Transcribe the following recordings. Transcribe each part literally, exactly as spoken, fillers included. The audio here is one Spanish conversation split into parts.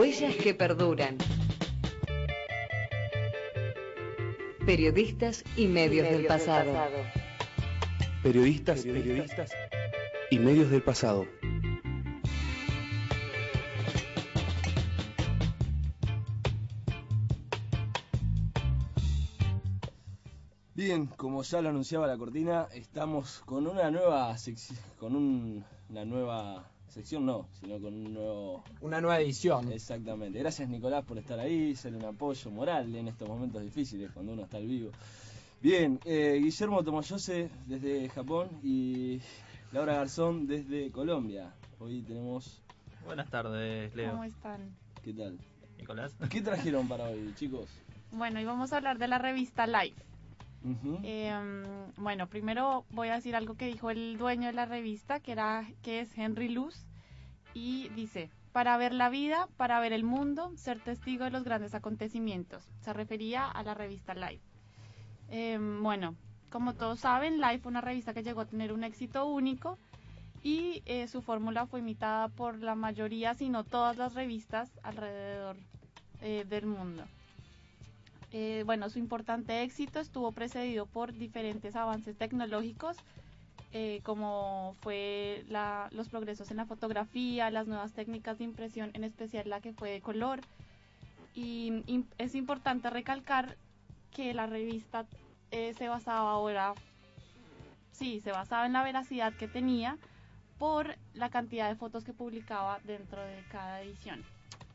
Huellas que perduran. Periodistas y medios, y medios del, pasado. del pasado. Periodistas, periodistas y medios del pasado. Bien, como ya lo anunciaba la cortina, estamos con una nueva sección, con un, una nueva sección, no, sino con un nuevo... Una nueva edición. Exactamente. Gracias, Nicolás, por estar ahí, ser un apoyo moral en estos momentos difíciles, cuando uno está al vivo. Bien, eh, Guillermo Tomoyose desde Japón y Laura Garzón desde Colombia. Hoy tenemos... Buenas tardes, Leo. ¿Cómo están? ¿Qué tal? Nicolás. ¿Qué trajeron para hoy, chicos? Bueno, hoy vamos a hablar de la revista Life. Uh-huh. Eh, bueno, primero voy a decir algo que dijo el dueño de la revista, que era que es Henry Luce, y dice: para ver la vida, para ver el mundo, ser testigo de los grandes acontecimientos. Se refería a la revista Life. Eh, bueno, como todos saben, Life fue una revista que llegó a tener un éxito único y eh, su fórmula fue imitada por la mayoría, si no todas las revistas alrededor eh, del mundo. Eh, bueno, su importante éxito estuvo precedido por diferentes avances tecnológicos, eh, como fue la, los progresos en la fotografía, las nuevas técnicas de impresión, en especial la que fue de color. Y, y es importante recalcar que la revista eh, se basaba ahora, sí, se basaba en la veracidad que tenía por la cantidad de fotos que publicaba dentro de cada edición.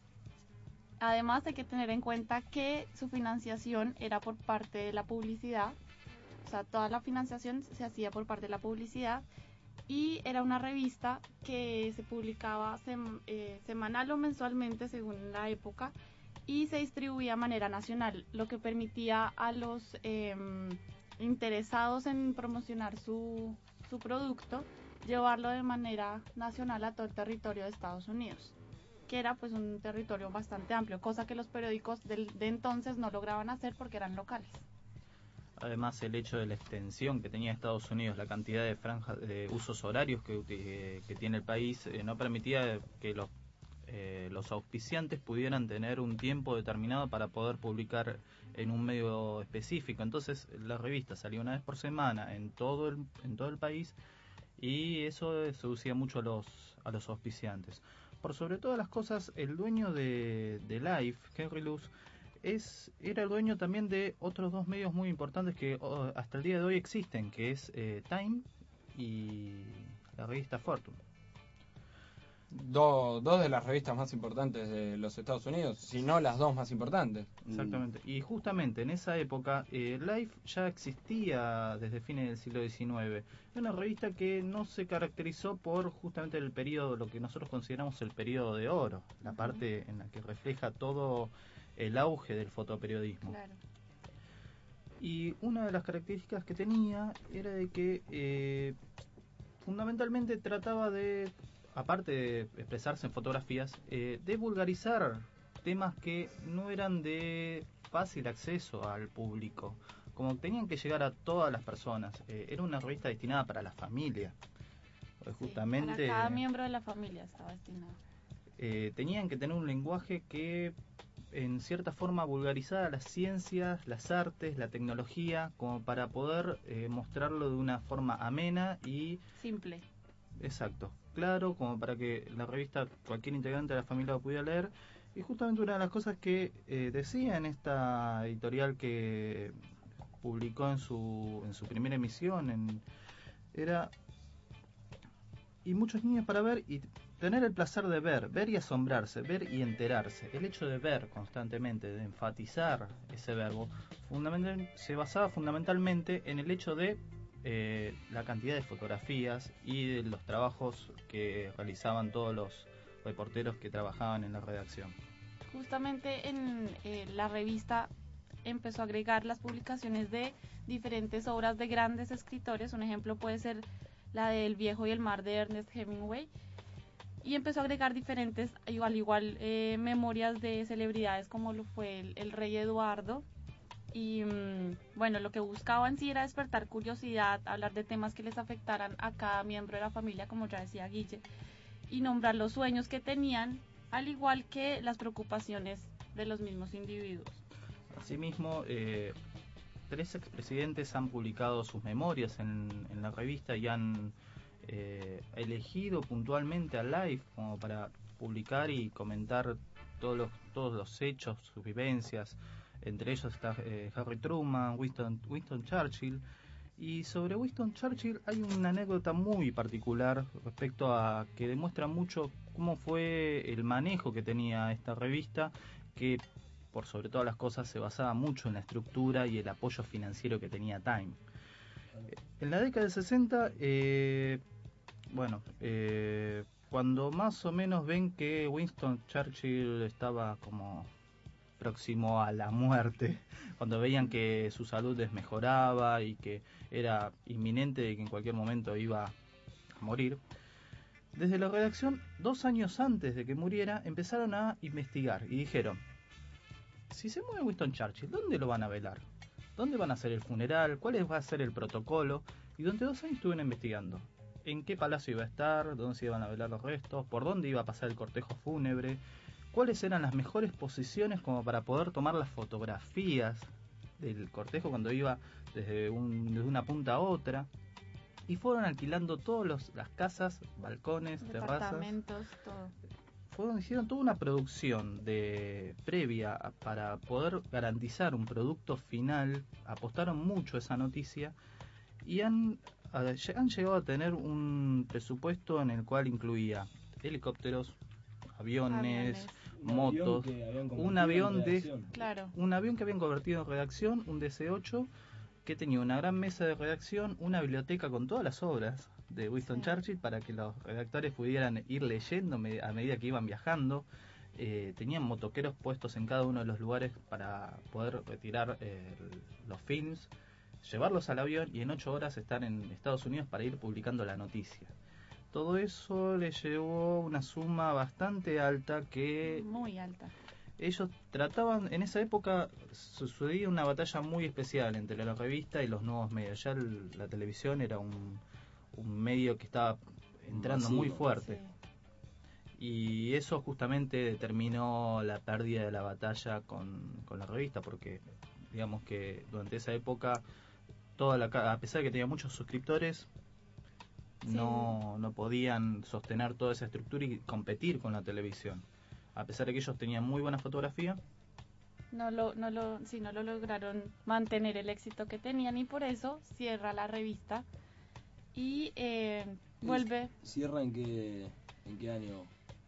Además, hay que tener en cuenta que su financiación era por parte de la publicidad, o sea, toda la financiación se hacía por parte de la publicidad, y era una revista que se publicaba sem- eh, semanal o mensualmente según la época, y se distribuía de manera nacional, lo que permitía a los eh, interesados en promocionar su, su producto llevarlo de manera nacional a todo el territorio de Estados Unidos, que era pues un territorio bastante amplio, cosa que los periódicos del, de entonces no lograban hacer porque eran locales. Además, el hecho de la extensión que tenía Estados Unidos, la cantidad de franjas de usos horarios que, que, que tiene el país, eh, no permitía que los, eh, los auspiciantes pudieran tener un tiempo determinado para poder publicar en un medio específico. Entonces, la revista salía una vez por semana en todo el, en todo el país, y eso seducía mucho a los, a los auspiciantes. Por sobre todas las cosas, el dueño de, de Life, Henry Luce, es, era el dueño también de otros dos medios muy importantes que oh, hasta el día de hoy existen, que es eh, Time y la revista Fortune. Do, dos de las revistas más importantes de los Estados Unidos, si no las dos más importantes. Exactamente. Y justamente en esa época, eh, Life ya existía desde fines del siglo diecinueve. Era una revista que no se caracterizó por justamente el periodo, lo que nosotros consideramos el periodo de oro, la uh-huh. parte en la que refleja todo el auge del fotoperiodismo. Claro. Y una de las características que tenía era de que eh, fundamentalmente trataba de, aparte de expresarse en fotografías, eh, de vulgarizar temas que no eran de fácil acceso al público, como tenían que llegar a todas las personas. Eh, era una revista destinada para la familia. Sí, justamente para cada miembro de la familia estaba destinado. Eh, tenían que tener un lenguaje que en cierta forma vulgarizara las ciencias, las artes, la tecnología, como para poder eh, mostrarlo de una forma amena y simple. Exacto, claro, como para que la revista cualquier integrante de la familia lo pudiera leer. Y justamente una de las cosas que eh, decía en esta editorial que publicó en su en su primera emisión en, era: y muchos niños para ver y tener el placer de ver, ver y asombrarse, ver y enterarse. El hecho de ver constantemente, de enfatizar ese verbo, fundamentalmente, se basaba fundamentalmente en el hecho de eh, la cantidad de fotografías y de los trabajos que realizaban todos los reporteros que trabajaban en la redacción. Justamente en eh, la revista empezó a agregar las publicaciones de diferentes obras de grandes escritores. Un ejemplo puede ser la de El viejo y el mar de Ernest Hemingway, y empezó a agregar diferentes, igual igual eh, memorias de celebridades como lo fue el, el rey Eduardo. Y mmm, bueno, lo que buscaba en sí era despertar curiosidad, hablar de temas que les afectaran a cada miembro de la familia, como ya decía Guille, y nombrar los sueños que tenían al igual que las preocupaciones de los mismos individuos. Asimismo, eh, tres expresidentes han publicado sus memorias en, en la revista y han eh, elegido puntualmente a Life como para publicar y comentar todos los, todos los hechos, sus vivencias. Entre ellos está eh, Harry Truman, Winston, Winston Churchill. Y sobre Winston Churchill hay una anécdota muy particular respecto a que demuestra mucho cómo fue el manejo que tenía esta revista, que por sobre todas las cosas se basaba mucho en la estructura y el apoyo financiero que tenía Time. En la década del sesenta, eh, bueno, eh, cuando más o menos ven que Winston Churchill estaba como próximo a la muerte, cuando veían que su salud desmejoraba y que era inminente de que en cualquier momento iba a morir, desde la redacción, dos años antes de que muriera, empezaron a investigar y dijeron: si se muere Winston Churchill, ¿dónde lo van a velar? ¿Dónde van a hacer el funeral? ¿Cuál va a ser el protocolo? Y durante dos años estuvieron investigando en qué palacio iba a estar, dónde se iban a velar los restos, por dónde iba a pasar el cortejo fúnebre, cuáles eran las mejores posiciones como para poder tomar las fotografías del cortejo cuando iba desde, un, desde una punta a otra. Y fueron alquilando todas las casas, balcones, terrazas. Departamentos, todo. Fueron, hicieron toda una producción de previa para poder garantizar un producto final. Apostaron mucho a esa noticia y han, han llegado a tener un presupuesto en el cual incluía helicópteros, aviones, Aviones. motos, un avión de Claro. un avión que habían convertido en redacción, un D C ocho, que tenía una gran mesa de redacción, una biblioteca con todas las obras de Winston Sí. Churchill para que los redactores pudieran ir leyendo a medida que iban viajando. Eh, tenían motoqueros puestos en cada uno de los lugares para poder retirar eh, los films, llevarlos al avión y en ocho horas estar en Estados Unidos para ir publicando la noticia. Todo eso le llevó una suma bastante alta que Muy alta. ellos trataban, en esa época sucedía una batalla muy especial entre la revista y los nuevos medios. Ya el, la televisión era un, un medio que estaba entrando Masivo. muy fuerte. Sí. Y eso justamente determinó la pérdida de la batalla con, con la revista, porque digamos que durante esa época, toda la, a pesar de que tenía muchos suscriptores, Sí. no, no podían sostener toda esa estructura y competir con la televisión. A pesar de que ellos tenían muy buena fotografía, No lo, no lo, sí, no lo lograron mantener el éxito que tenían y por eso cierra la revista y eh, vuelve. ¿Cierra en qué, en qué año?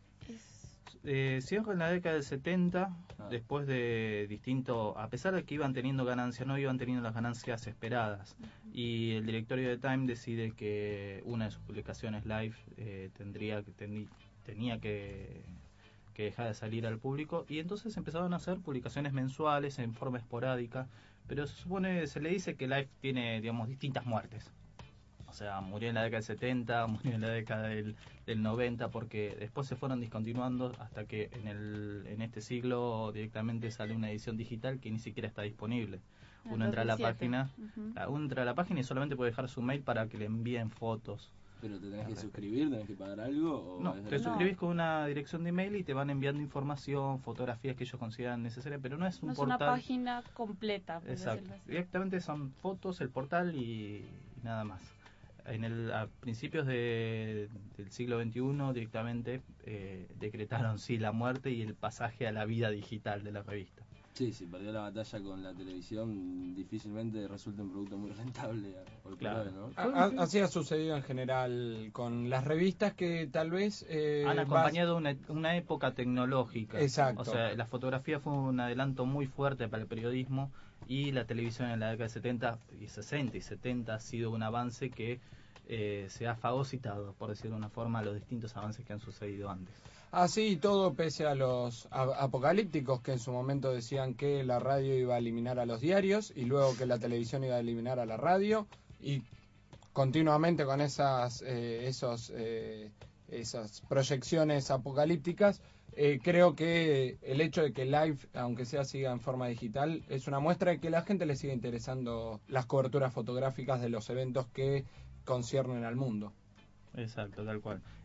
Es, eh, cierra en la década del setenta, Ah. después de distinto, a pesar de que iban teniendo ganancias, no iban teniendo las ganancias esperadas. Y el directorio de Time decide que una de sus publicaciones live eh, tendría que teni- tenía que, que dejar de salir al público, y entonces empezaron a hacer publicaciones mensuales en forma esporádica, pero se supone, se le dice que Life tiene, digamos, distintas muertes. O sea, murió en la década del setenta, murió en la década del, del noventa, porque después se fueron discontinuando hasta que en el en este siglo directamente sale una edición digital que ni siquiera está disponible. en Uno entra a la dos mil siete. página, Ujú. Ah, uno entra a la página y solamente puede dejar su mail para que le envíen fotos. ¿Pero te tenés que Correcto. suscribir? ¿Tenés que pagar algo? O No, es te gratuito? suscribís con una dirección de email y te van enviando información, fotografías que ellos consideran necesarias, pero no es un No es una portal. página completa. por Exacto. decirlo así. Directamente son fotos, el portal y, y nada más. En el, a principios de, del siglo veintiuno directamente eh, decretaron sí la muerte y el pasaje a la vida digital de la revista. Sí, si perdió la batalla con la televisión, difícilmente resulta un producto muy rentable hoy por Claro. hoy, ¿no? A- a- Así ha sucedido en general con las revistas que tal vez eh, Han vas- acompañado una, una época tecnológica. Exacto. O sea, la fotografía fue un adelanto muy fuerte para el periodismo y la televisión en la década de setenta y sesenta y setenta ha sido un avance que eh, se ha fagocitado, por decirlo de una forma, los distintos avances que han sucedido antes. Así y todo, pese a los a- apocalípticos que en su momento decían que la radio iba a eliminar a los diarios y luego que la televisión iba a eliminar a la radio, y continuamente con esas eh, esos eh, esas proyecciones apocalípticas, eh, creo que el hecho de que Live, aunque sea siga en forma digital, es una muestra de que a la gente le sigue interesando las coberturas fotográficas de los eventos que conciernen al mundo. Exacto, tal cual.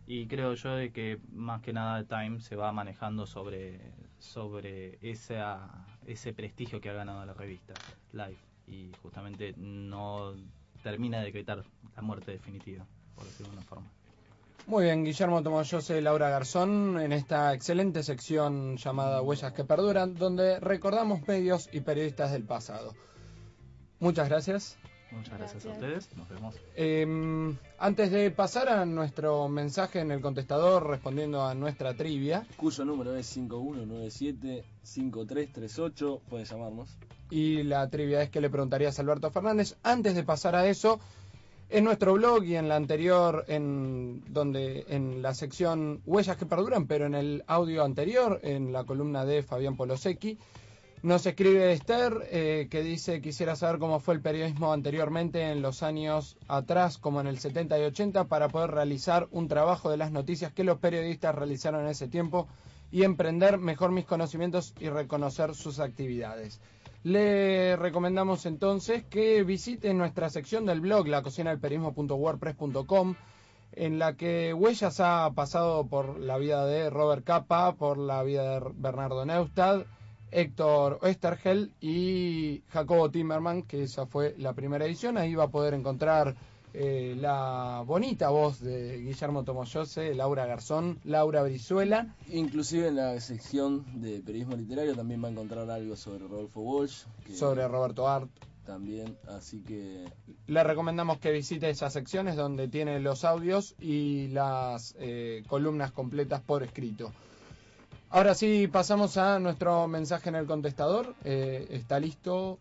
Y creo yo de que más que nada Time se va manejando sobre sobre esa, ese prestigio que ha ganado la revista Life, y justamente no termina de decretar la muerte definitiva, por decirlo de una forma. Muy bien, Guillermo Tomoyose, Laura Garzón, en esta excelente sección llamada Huellas que Perduran, donde recordamos medios y periodistas del pasado. Muchas gracias. Muchas gracias, Gracias. a ustedes, nos vemos. Eh, antes de pasar a nuestro mensaje en el contestador respondiendo a nuestra trivia, Cuyo número es cinco uno nueve siete cinco tres tres ocho, pueden llamarnos. y la trivia es que le preguntarías a Alberto Fernández, antes de pasar a eso, en nuestro blog y en la anterior, en donde en la sección Huellas que Perduran, pero en el audio anterior, en la columna de Fabián Polosecchi, nos escribe Esther, eh, que dice: quisiera saber cómo fue el periodismo anteriormente en los años atrás, como en el setenta y ochenta, para poder realizar un trabajo de las noticias que los periodistas realizaron en ese tiempo y emprender mejor mis conocimientos y reconocer sus actividades. Le recomendamos entonces que visite nuestra sección del blog, la cocina del periodismo punto wordpress punto com, en la que Huellas ha pasado por la vida de Robert Capa, por la vida de Bernardo Neustadt, Héctor Oesterheld y Jacobo Timerman, que esa fue la primera edición. Ahí va a poder encontrar eh, la bonita voz de Guillermo Tomoyose, Laura Garzón, Laura Brizuela. Inclusive en la sección de periodismo literario también va a encontrar algo sobre Rodolfo Walsh, que Sobre Roberto Art. también, así que Le recomendamos que visite esas secciones donde tiene los audios y las eh, columnas completas por escrito. Ahora sí, pasamos a nuestro mensaje en el contestador. Eh, ¿Está listo?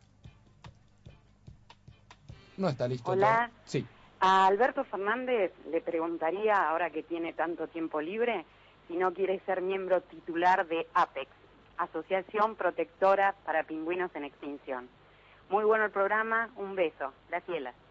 No está listo. Hola. todo. Sí. A Alberto Fernández le preguntaría, ahora que tiene tanto tiempo libre, si no quiere ser miembro titular de APEX, Asociación Protectora para Pingüinos en Extinción. Muy bueno el programa, un beso. Graciela.